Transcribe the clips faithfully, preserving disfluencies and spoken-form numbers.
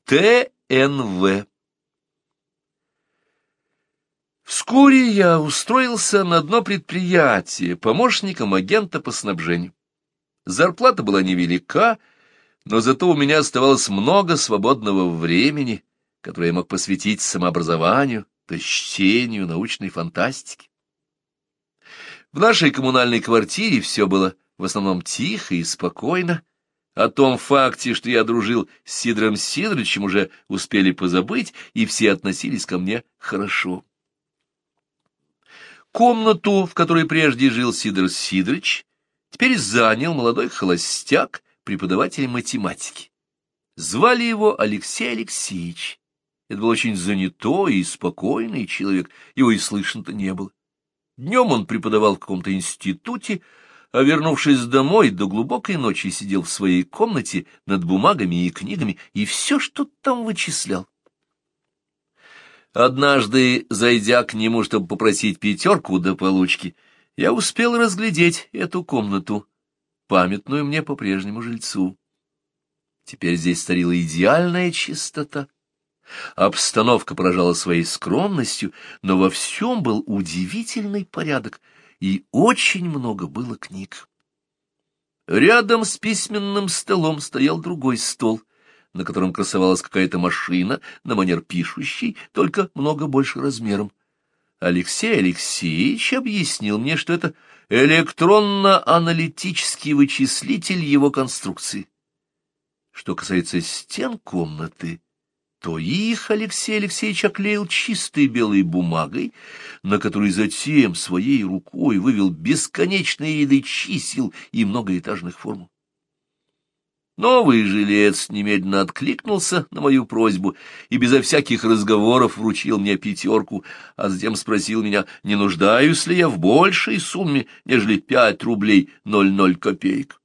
Т Н В. Вскоре я устроился на одно предприятие помощником агента по снабжению. Зарплата была невелика, но зато у меня оставалось много свободного времени, которое я мог посвятить самообразованию, то есть чтению научной фантастики. В нашей коммунальной квартире все было в основном тихо и спокойно. О том факте, что я дружил с Сидором Сидоровичем, уже успели позабыть, и все относились ко мне хорошо. Комнату, в которой прежде жил Сидор Сидорович, теперь занял молодой холостяк, преподаватель математики. Звали его Алексей Алексеевич. Это был очень занятой и спокойный человек, его и слышно-то не было. Днем он преподавал в каком-то институте, а, вернувшись домой, до глубокой ночи сидел в своей комнате над бумагами и книгами и все что-то там вычислял. Однажды, зайдя к нему, чтобы попросить пятерку до получки, я успел разглядеть эту комнату, памятную мне по прежнему жильцу. Теперь здесь царила идеальная чистота. Обстановка поражала своей скромностью, но во всем был удивительный порядок, и очень много было книг. Рядом с письменным столом стоял другой стол, на котором красовалась какая-то машина на манер пишущей, только много больше размером. Алексей Алексеевич объяснил мне, что это электронно-аналитический вычислитель его конструкции. Что касается стен комнаты, то их Алексей Алексеевич оклеил чистой белой бумагой, на которой затем своей рукой вывел бесконечные ряды чисел и многоэтажных формул. Новый жилец немедленно откликнулся на мою просьбу и безо всяких разговоров вручил мне пятерку, а затем спросил меня, не нуждаюсь ли я в большей сумме, нежели пять рублей ноль ноль копеек.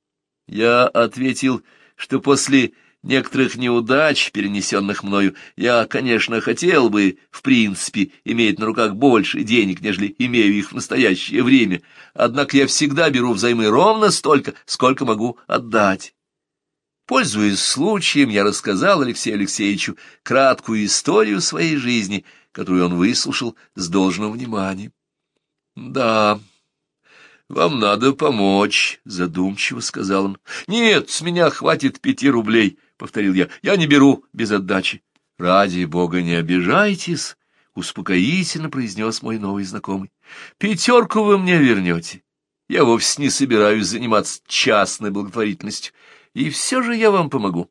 Я ответил, что после некоторых неудач, перенесенных мною, я, конечно, хотел бы, в принципе, иметь на руках больше денег, нежели имею их в настоящее время, однако я всегда беру взаймы ровно столько, сколько могу отдать. Пользуясь случаем, я рассказал Алексею Алексеевичу краткую историю своей жизни, которую он выслушал с должным вниманием. — Да, вам надо помочь, — задумчиво сказал он. — Нет, с меня хватит пяти рублей, — повторил я. — Я не беру без отдачи. — Ради бога, не обижайтесь, — успокоительно произнес мой новый знакомый. — Пятерку вы мне вернете. Я вовсе не собираюсь заниматься частной благотворительностью. И все же я вам помогу.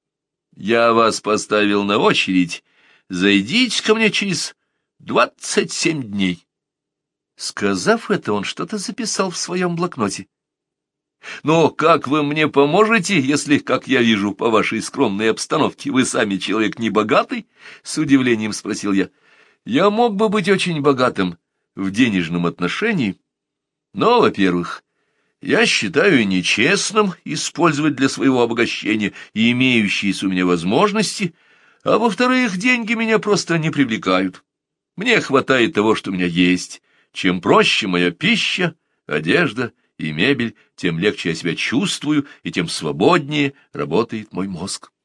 Я вас поставил на очередь. Зайдите ко мне через двадцать семь дней. Сказав это, он что-то записал в своем блокноте. Но как вы мне поможете, если, как я вижу, по вашей скромной обстановке, вы сами человек небогатый? С удивлением спросил я. Я мог бы быть очень богатым в денежном отношении, но, во-первых, я считаю нечестным использовать для своего обогащения имеющиеся у меня возможности, а во-вторых, деньги меня просто не привлекают. Мне хватает того, что у меня есть. Чем проще моя пища, одежда и мебель, тем легче я себя чувствую, и тем свободнее работает мой мозг.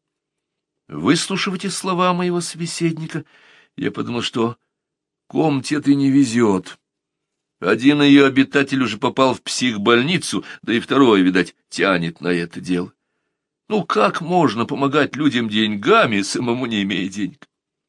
Выслушав эти слова моего собеседника, я подумал, что комнате этой не везет. Один ее обитатель уже попал в психбольницу, да и второй, видать, тянет на это дело. Ну, как можно помогать людям деньгами, самому не имея денег?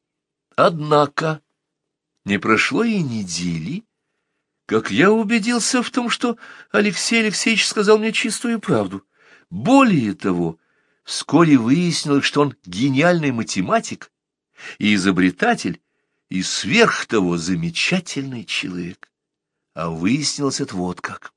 Однако не прошло и недели, как я убедился в том, что Алексей Алексеевич сказал мне чистую правду. Более того, вскоре выяснилось, что он гениальный математик и изобретатель, и сверх того замечательный человек. А выяснилось это вот как.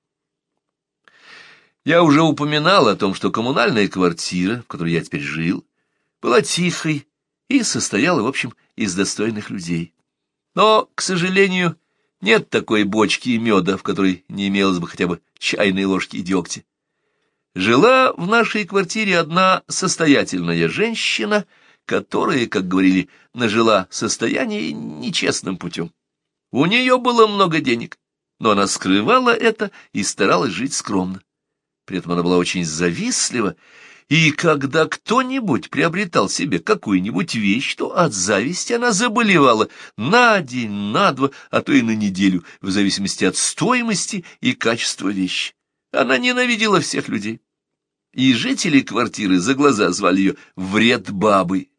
Я уже упоминал о том, что коммунальная квартира, в которой я теперь жил, была тихой и состояла, в общем, из достойных людей. Но, к сожалению, нет такой бочки меда, в которой не имелось бы хотя бы чайной ложки дегтя. Жила в нашей квартире одна состоятельная женщина, которая, как говорили, нажила состояние нечестным путем. У нее было много денег, но она скрывала это и старалась жить скромно. При этом она была очень завистлива И когда кто-нибудь приобретал себе какую-нибудь вещь, то от зависти она заболевала на день, на два, а то и на неделю, в зависимости от стоимости и качества вещи. Она ненавидела всех людей. И жители квартиры за глаза звали ее «вред бабой».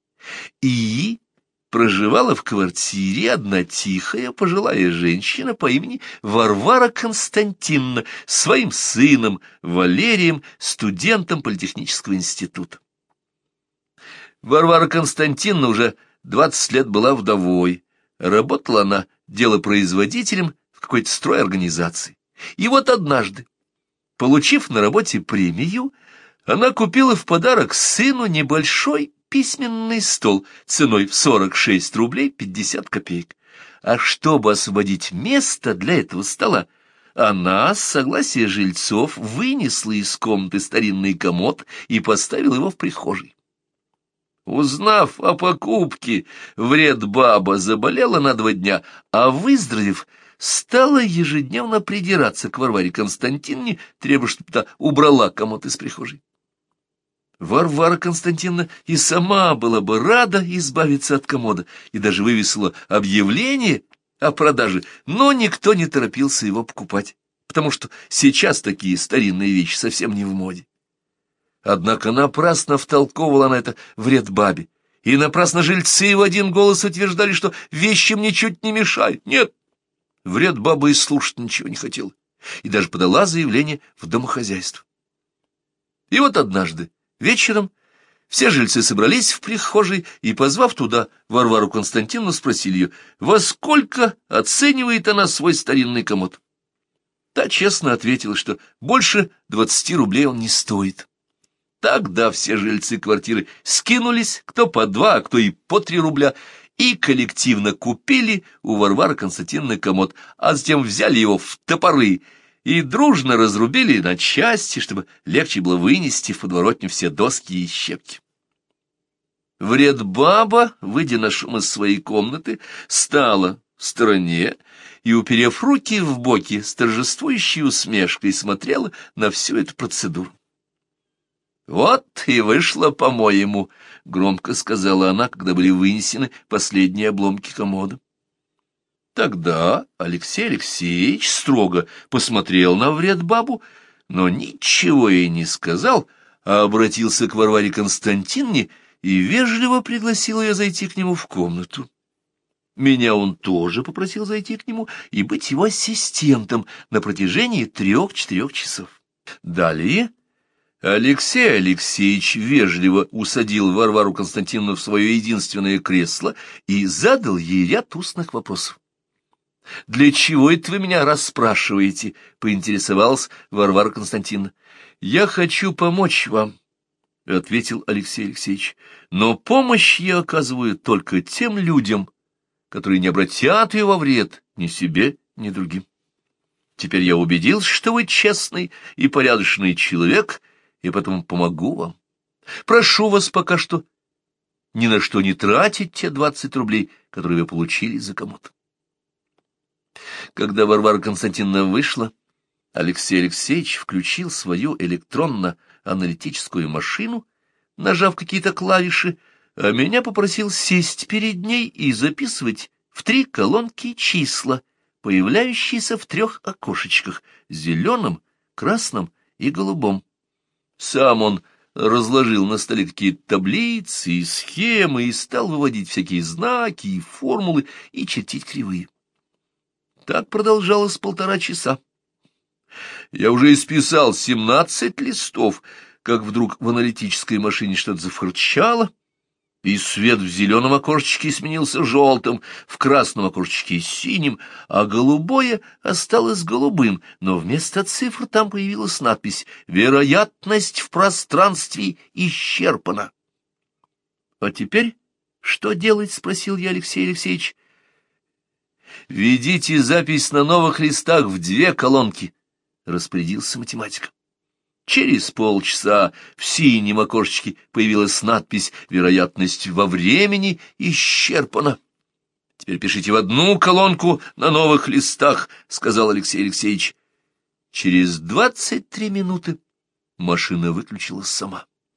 И проживала в квартире одна тихая пожилая женщина по имени Варвара Константиновна с своим сыном Валерием, студентом политехнического института. Варвара Константиновна уже двадцать лет была вдовой. Работала она делопроизводителем в какой-то стройорганизации. И вот однажды, получив на работе премию, она купила в подарок сыну небольшой письменный стол ценой в сорок шесть рублей пятьдесят копеек. А чтобы освободить место для этого стола, она, с согласия жильцов, вынесла из комнаты старинный комод и поставила его в прихожей. Узнав о покупке, вред баба заболела на два дня, а, выздоровев, стала ежедневно придираться к Варваре Константиновне, требуя, чтобы та убрала комод из прихожей. Варвара Константиновна и сама была бы рада избавиться от комода и даже вывесила объявление о продаже, но никто не торопился его покупать, потому что сейчас такие старинные вещи совсем не в моде. Однако напрасно втолковывала она это вред бабе, и напрасно жильцы в один голос утверждали, что вещи им ничуть не мешают. Нет, вред баба и слушать ничего не хотела, и даже подала заявление в домохозяйство. И вот однажды вечером все жильцы собрались в прихожей и, позвав туда Варвару Константиновну, спросили ее, во сколько оценивает она свой старинный комод. Та честно ответила, что больше двадцати рублей он не стоит. Тогда все жильцы квартиры скинулись, кто по два, а кто и по три рубля, и коллективно купили у Варвары Константиновны комод, а затем взяли его в топоры и дружно разрубили на части, чтобы легче было вынести в подворотню все доски и щепки. Вред баба, выйдя на шум из своей комнаты, стала в стороне и, уперев руки в боки, с торжествующей усмешкой смотрела на всю эту процедуру. «Вот и вышло, по-моему», — громко сказала она, когда были вынесены последние обломки комода. Тогда Алексей Алексеевич строго посмотрел на вред бабу, но ничего ей не сказал, а обратился к Варваре Константиновне и вежливо пригласил ее зайти к нему в комнату. Меня он тоже попросил зайти к нему и быть его ассистентом на протяжении трех-четырех часов. Далее Алексей Алексеевич вежливо усадил Варвару Константиновну в свое единственное кресло и задал ей ряд устных вопросов. «Для чего это вы меня расспрашиваете?» — поинтересовалась Варвара Константиновна. «Я хочу помочь вам», — ответил Алексей Алексеевич. «Но помощь я оказываю только тем людям, которые не обратят ее во вред ни себе, ни другим. Теперь я убедился, что вы честный и порядочный человек, и поэтому помогу вам. Прошу вас пока что ни на что не тратить те двадцать рублей, которые вы получили за комод». Когда Варвара Константиновна вышла, Алексей Алексеевич включил свою электронно-аналитическую машину, нажав какие-то клавиши, а меня попросил сесть перед ней и записывать в три колонки числа, появляющиеся в трех окошечках — зеленом, красном и голубом. Сам он разложил на столе какие-то таблицы и схемы и стал выводить всякие знаки и формулы и чертить кривые. Так продолжалось полтора часа. Я уже исписал семнадцать листов, как вдруг в аналитической машине что-то зафырчало, и свет в зеленом окошечке сменился желтым, в красном окошечке синим, а голубое осталось голубым, но вместо цифр там появилась надпись «Вероятность в пространстве исчерпана». «А теперь что делать?» — спросил я Алексея Алексеевича. «Ведите запись на новых листах в две колонки», — распорядился математик. Через полчаса в синем окошечке появилась надпись «Вероятность во времени исчерпана». «Теперь пишите в одну колонку на новых листах», — сказал Алексей Алексеевич. Через двадцать три минуты машина выключилась сама.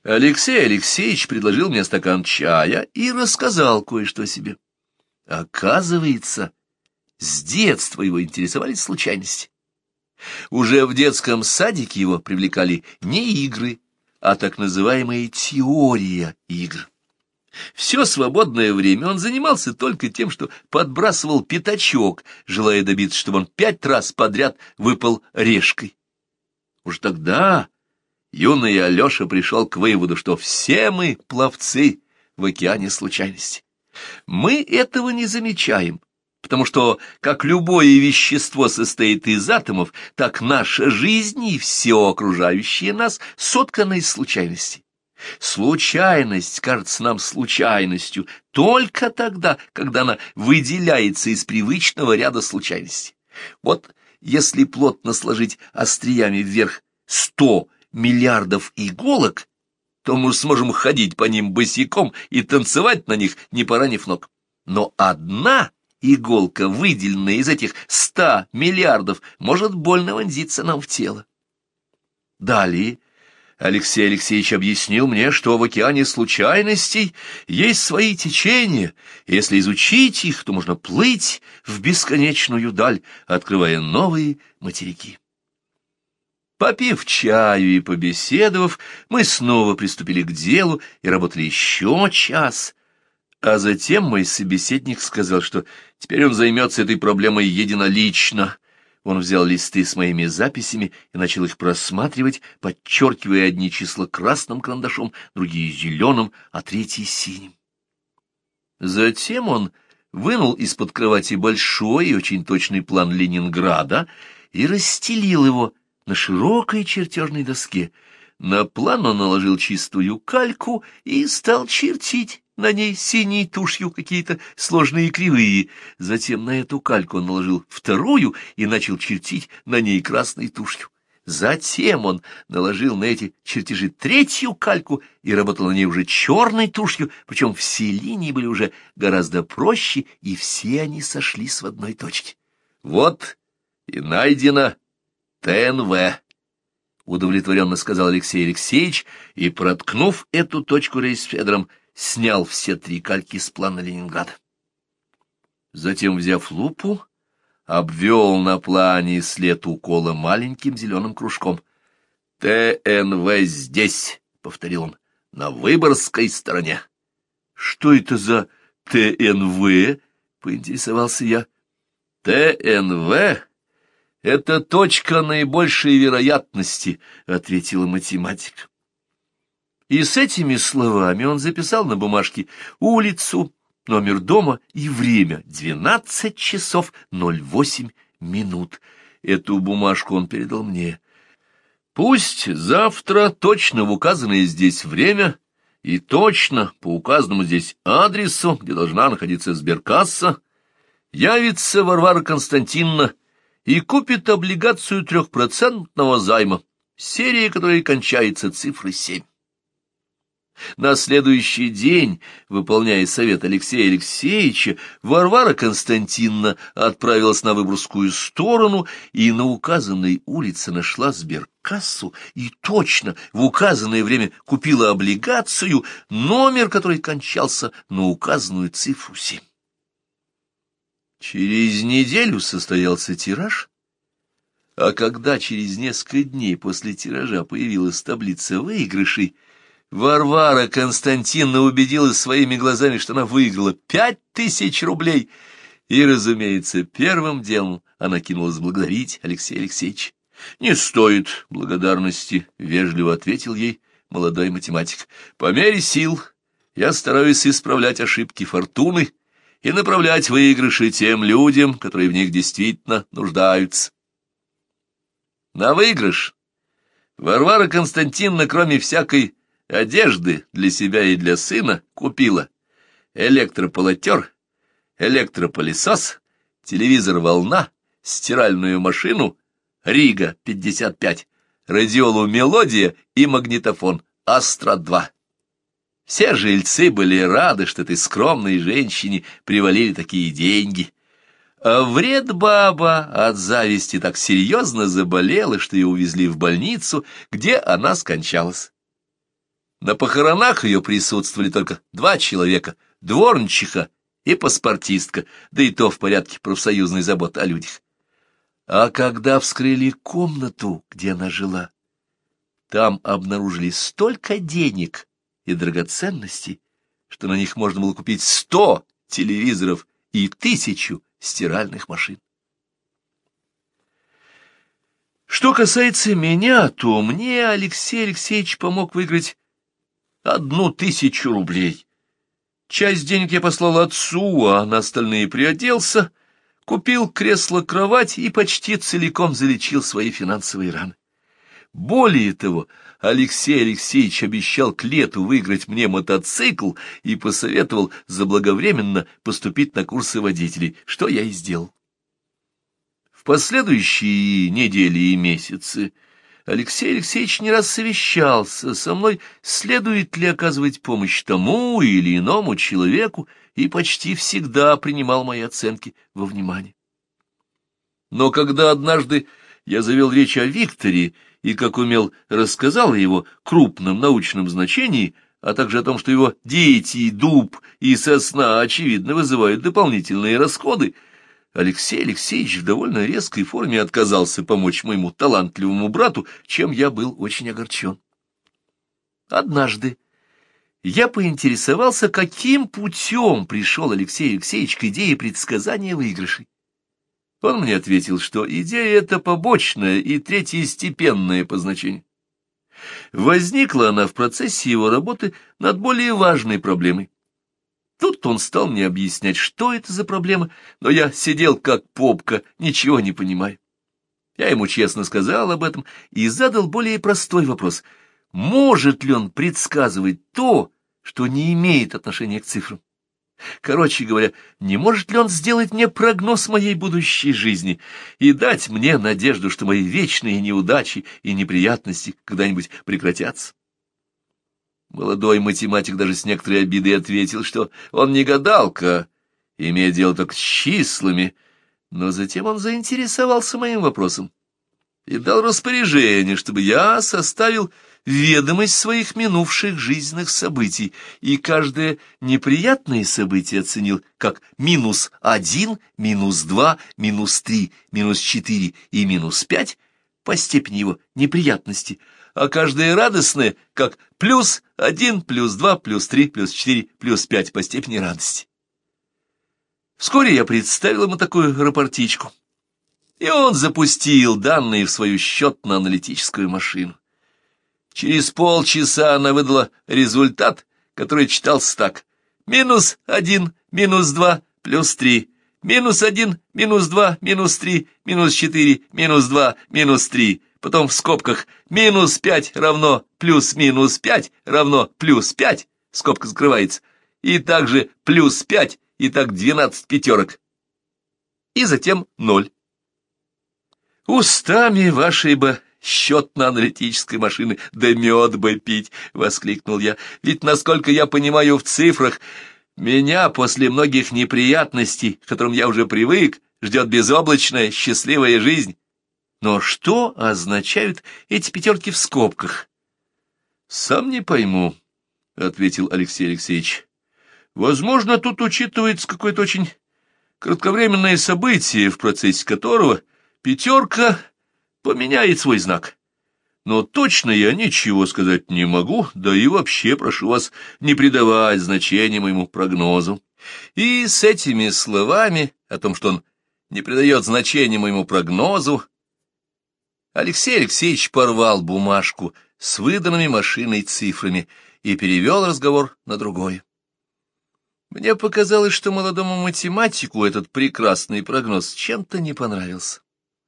Алексей Алексеевич предложил мне стакан чая и рассказал кое-что о себе. Оказывается, с детства его интересовали случайности. Уже в детском садике его привлекали не игры, а так называемая теория игр. Все свободное время он занимался только тем, что подбрасывал пятачок, желая добиться, чтобы он пять раз подряд выпал решкой. Уж тогда юный Алеша пришел к выводу, что все мы пловцы в океане случайности. Мы этого не замечаем, потому что, как любое вещество состоит из атомов, так наша жизнь и все окружающее нас сотканы из случайностей. Случайность кажется нам случайностью только тогда, когда она выделяется из привычного ряда случайностей. Вот если плотно сложить остриями вверх сто миллиардов иголок, то мы сможем ходить по ним босиком и танцевать на них, не поранив ног. Но одна иголка, выделенная из этих ста миллиардов, может больно вонзиться нам в тело. Далее Алексей Алексеевич объяснил мне, что в океане случайностей есть свои течения, и если изучить их, то можно плыть в бесконечную даль, открывая новые материки. Попив чаю и побеседовав, мы снова приступили к делу и работали еще час, а затем мой собеседник сказал, что теперь он займется этой проблемой единолично. Он взял листы с моими записями и начал их просматривать, подчеркивая одни числа красным карандашом, другие зеленым, а третьи синим. Затем он вынул из-под кровати большой и очень точный план Ленинграда и расстелил его на широкой чертежной доске. На план он наложил чистую кальку и стал чертить на ней синей тушью какие-то сложные кривые. Затем на эту кальку он наложил вторую и начал чертить на ней красной тушью. Затем он наложил на эти чертежи третью кальку и работал на ней уже черной тушью, причем все линии были уже гораздо проще, и все они сошлись в одной точке. Вот и найдено Т Н В, удовлетворенно сказал Алексей Алексеевич, и, проткнув эту точку рейсфедером, снял все три кальки с плана Ленинграда. Затем, взяв лупу, обвел на плане след укола маленьким зеленым кружком. «Т Н В здесь», — повторил он, — «на Выборгской стороне». «Что это за Т Н В?» — поинтересовался я. «Т Н В — это точка наибольшей вероятности», — ответила математик. И с этими словами он записал на бумажке улицу, номер дома и время — двенадцать часов ноль восемь минут. Эту бумажку он передал мне. «Пусть завтра точно в указанное здесь время и точно по указанному здесь адресу, где должна находиться сберкасса, явится Варвара Константиновна и купит облигацию трехпроцентного займа, серия которой кончается цифрой семь. На следующий день, выполняя совет Алексея Алексеевича, Варвара Константиновна отправилась на Выборгскую сторону и на указанной улице нашла сберкассу и точно в указанное время купила облигацию, номер которой кончался на указанную цифру семь. Через неделю состоялся тираж, а когда через несколько дней после тиража появилась таблица выигрышей, Варвара Константиновна убедилась своими глазами, что она выиграла пять тысяч рублей, и, разумеется, первым делом она кинулась благодарить Алексея Алексеевича. «Не стоит благодарности», — вежливо ответил ей молодой математик. «По мере сил я стараюсь исправлять ошибки фортуны и направлять выигрыши тем людям, которые в них действительно нуждаются». На выигрыш Варвара Константиновна, кроме всякой одежды для себя и для сына, купила электрополотер, электропылесос, телевизор «Волна», стиральную машину «Рига пятьдесят пять», радиолу «Мелодия» и магнитофон «Астра два». Все жильцы были рады, что этой скромной женщине привалили такие деньги. А вред баба от зависти так серьезно заболела, что ее увезли в больницу, где она скончалась. На похоронах ее присутствовали только два человека — дворничиха и паспортистка, да и то в порядке профсоюзной заботы о людях. А когда вскрыли комнату, где она жила, там обнаружили столько денег и драгоценностей, что на них можно было купить сто телевизоров и тысячу стиральных машин. Что касается меня, то мне Алексей Алексеевич помог выиграть одну тысячу рублей. Часть денег я послал отцу, а на остальные приоделся, купил кресло-кровать и почти целиком залечил свои финансовые раны. Более того, Алексей Алексеевич обещал к лету выиграть мне мотоцикл и посоветовал заблаговременно поступить на курсы водителей, что я и сделал. В последующие недели и месяцы Алексей Алексеевич не раз совещался со мной, следует ли оказывать помощь тому или иному человеку, и почти всегда принимал мои оценки во внимание. Но когда однажды я завел речь о Викторе и, как умел, рассказал о его крупном научном значении, а также о том, что его дети, дуб и сосна, очевидно, вызывают дополнительные расходы, Алексей Алексеевич в довольно резкой форме отказался помочь моему талантливому брату, чем я был очень огорчен. Однажды я поинтересовался, каким путем пришел Алексей Алексеевич к идее предсказания выигрышей. Он мне ответил, что идея эта побочная и третьестепенная по значению. Возникла она в процессе его работы над более важной проблемой. Тут он стал мне объяснять, что это за проблема, но я сидел как попка, ничего не понимая. Я ему честно сказал об этом и задал более простой вопрос. Может ли он предсказывать то, что не имеет отношения к цифрам? Короче говоря, не может ли он сделать мне прогноз моей будущей жизни и дать мне надежду, что мои вечные неудачи и неприятности когда-нибудь прекратятся? Молодой математик даже с некоторой обидой ответил, что он не гадалка, имея дело только с числами, но затем он заинтересовался моим вопросом и дал распоряжение, чтобы я составил ведомость своих минувших жизненных событий, и каждое неприятное событие оценил как минус один, минус два, минус три, минус четыре и минус пять по степени его неприятности, а каждое радостное как плюс один, плюс два, плюс три, плюс четыре, плюс пять по степени радости. Вскоре я представил ему такую рапортичку, и он запустил данные в свою счетно-аналитическую машину. Через полчаса она выдала результат, который читался так: минус один, минус два, плюс три, минус один, минус два, минус три, минус четыре, минус два, минус три, потом в скобках минус пять равно плюс-минус пять равно плюс пять, скобка закрывается, и также плюс пять, и так двенадцать пятерок, и затем ноль. Устами вашей бы счетно-аналитической машины да мед бы пить, — воскликнул я, — ведь, насколько я понимаю в цифрах, меня после многих неприятностей, к которым я уже привык, ждет безоблачная счастливая жизнь. Но что означают эти пятерки в скобках? — Сам не пойму, — ответил Алексей Алексеевич. — Возможно, тут учитывается какое-то очень кратковременное событие, в процессе которого пятерка поменяет свой знак. Но точно я ничего сказать не могу, да и вообще прошу вас не придавать значения моему прогнозу. И с этими словами о том, что он не придает значения моему прогнозу, Алексей Алексеевич порвал бумажку с выданными машиной цифрами и перевел разговор на другое. Мне показалось, что молодому математику этот прекрасный прогноз чем-то не понравился.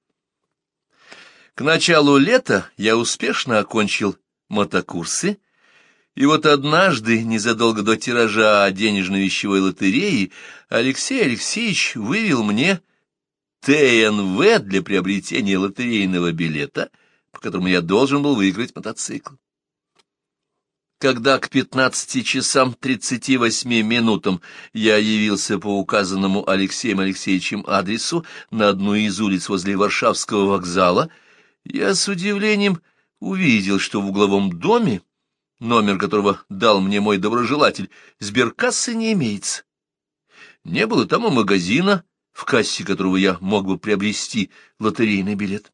К началу лета я успешно окончил мотокурсы, и вот однажды, незадолго до тиража денежной вещевой лотереи, Алексей Алексеевич вывел мне Т Н В для приобретения лотерейного билета, по которому я должен был выиграть мотоцикл. Когда к пятнадцати часам тридцати восьми минутам я явился по указанному Алексеем Алексеевичем адресу на одну из улиц возле Варшавского вокзала, я с удивлением увидел, что в угловом доме номер которого дал мне мой доброжелатель, сберкассы не имеется. Не было там и магазина, в кассе которого я мог бы приобрести лотерейный билет.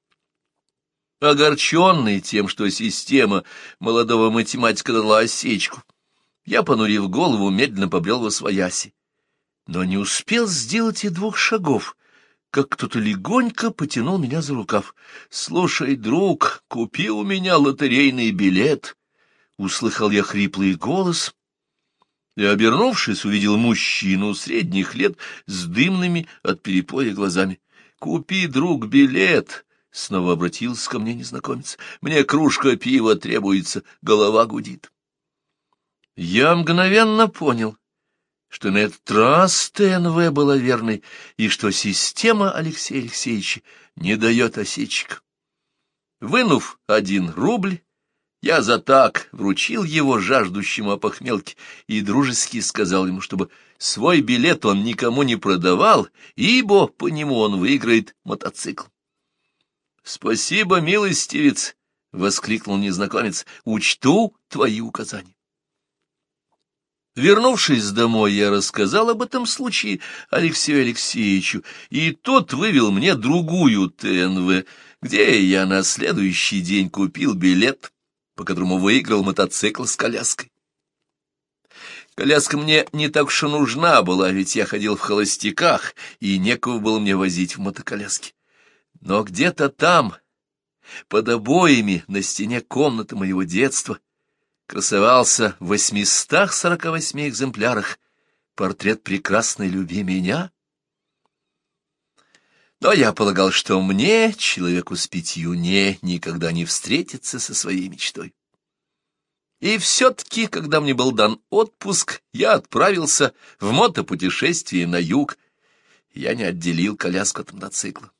Огорченный тем, что система молодого математика дала осечку, я, понурив голову, медленно побрел восвояси, но не успел сделать и двух шагов, как кто-то легонько потянул меня за рукав. «Слушай, друг, купи у меня лотерейный билет!» Услыхал я хриплый голос и, обернувшись, увидел мужчину средних лет с дымными от перепоя глазами. «Купи, друг, билет!» — снова обратился ко мне незнакомец. «Мне кружка пива требуется, голова гудит». Я мгновенно понял, что на этот раз ТНВ была верной, и что система Алексея Алексеевича не дает осечек. Вынув один рубль, я за так вручил его жаждущему опохмелке и дружески сказал ему, чтобы свой билет он никому не продавал, ибо по нему он выиграет мотоцикл. — Спасибо, милостивец! — воскликнул незнакомец. — Учту твои указания. Вернувшись домой, я рассказал об этом случае Алексею Алексеевичу, и тот вывел мне другую ТНВ, где я на следующий день купил билет, по которому выиграл мотоцикл с коляской. Коляска мне не так уж и нужна была, ведь я ходил в холостяках, и некого было мне возить в мотоколяске. Но где-то там, под обоями на стене комнаты моего детства, красовался в восьмистах сорока восьми экземплярах портрет прекрасной «Люби меня». Но я полагал, что мне, человеку с пятью «не», никогда не встретиться со своей мечтой. И все-таки, когда мне был дан отпуск, я отправился в мотопутешествие на юг. Я не отделил коляску от мотоцикла.